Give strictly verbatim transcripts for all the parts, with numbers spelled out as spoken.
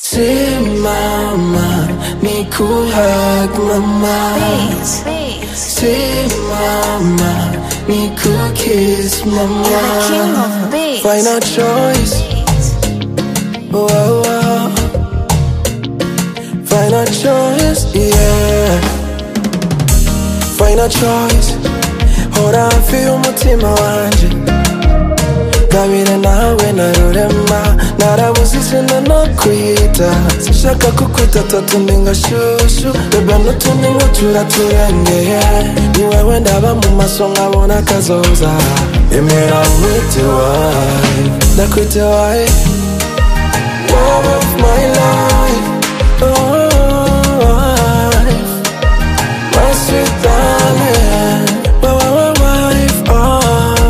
Simama, nikuhug mama. Please, please. Simama, nikukiss mama. You're the king of beats. Final choice. Oh, oh, oh. Final choice, yeah. Final choice. Hold on, feel umutima wanje. Gabire nawe narurema. Narabuze izina no kwita. Sinshaka kukwita tatundi nga shushu. Bebe n'utundi nk'utura turengeye. Ni wewe ndaba mu maso nkabona kazoza. Emera nkwite wife. Ndakwite wife. Love of my life. Oh, wife. My sweet darling. Wife, oh.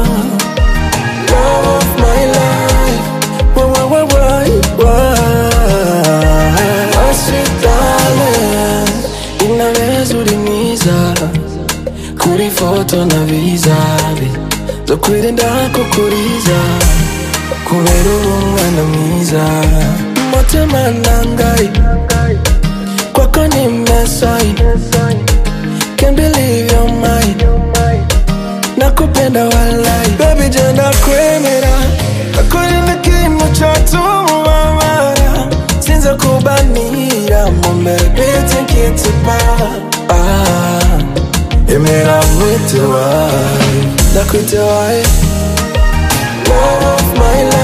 Love of my life. Wife, my sweet darling. Inaweza uri mwiza. Kuri foto na visa. Zo kwirinda kukuriza. Kubera uri umwana mwiza. Mutima nangai. Kwako nimesai. Can't believe you're mine. Nakupenda walai. Baby jenda kwemera. Akurinda kimo chatumamara. Sinza kubanira. Mumbere biti nkitupa. Ah, emera mwite wife. Nakwite wife. Love of my life.